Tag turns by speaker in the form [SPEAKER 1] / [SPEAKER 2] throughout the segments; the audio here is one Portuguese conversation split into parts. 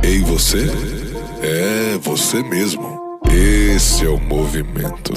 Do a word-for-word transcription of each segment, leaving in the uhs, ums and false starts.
[SPEAKER 1] Ei, você? É, você mesmo. Esse é o movimento.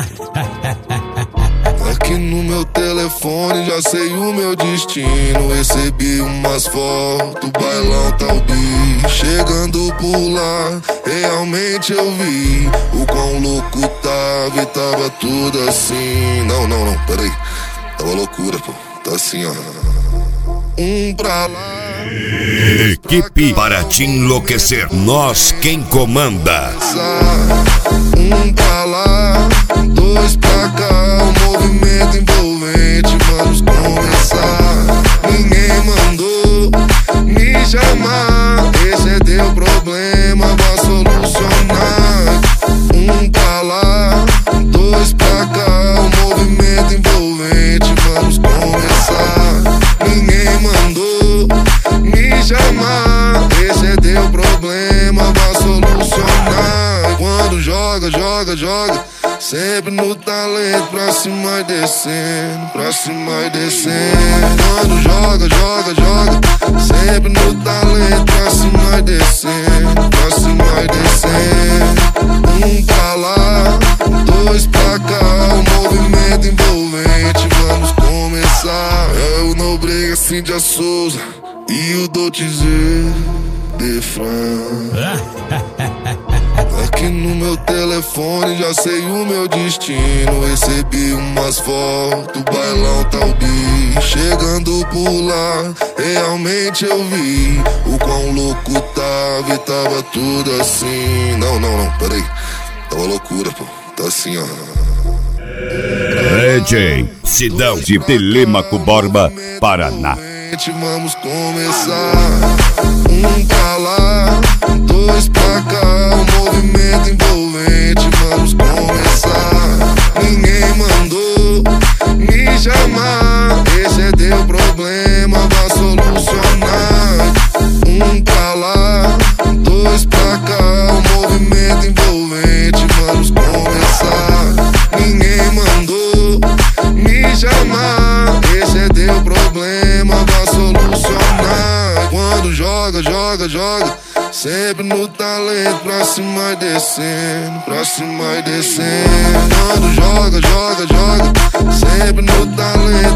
[SPEAKER 2] Aqui no meu telefone já sei o meu destino. Recebi umas fotos, bailão tá o bicho. Chegando por lá, realmente eu vi o quão louco tava e tava tudo assim. Não, não, não, peraí. Tava loucura, pô. Tá assim, ó. Um pra lá.
[SPEAKER 3] Equipe para te enlouquecer. Nós quem comanda.
[SPEAKER 2] Um pra lá, dois pra cá. O movimento envolvente, vamos começar. Ninguém mandou me chamar. Esse é teu problema, vá solucionar. Um pra lá, dois pra cá. O movimento envolvente, vamos começar. Ninguém mandou me chamar. Esse é teu problema, vá solucionar. Quando joga, joga, joga, sempre no talento, pra cima e descendo, pra cima e descendo. Quando joga, joga, joga, sempre no talento, pra cima e descendo, pra cima e descendo. Um pra lá, dois pra cá, o movimento envolvente, vamos começar. É o Nobrega, Cíntia Souza e o Doutizê de Fran. Aqui no meu telefone já sei o meu destino. Recebi umas fotos, bailão tá o bicho. Chegando por lá, realmente eu vi o quão louco tava e tava tudo assim. Não, não, não, peraí. Tava loucura, pô. Tá assim, ó.
[SPEAKER 3] D J Sidão de Telêmaco Borba, Paraná.
[SPEAKER 2] Vamos começar. Um pra lá, dois pra cá. O movimento envolvente, vamos começar. Ninguém mandou me chamar. Esse é teu problema, vá solucionar. Um pra lá, dois pra cá. O movimento envolvente, vamos começar. Ninguém mandou me chamar. Esse é teu problema, vá solucionar. Quando joga, joga, joga, sempre no talento, pra cima e descendo, pra cima e descendo. Quando joga, joga, joga, sempre no talento,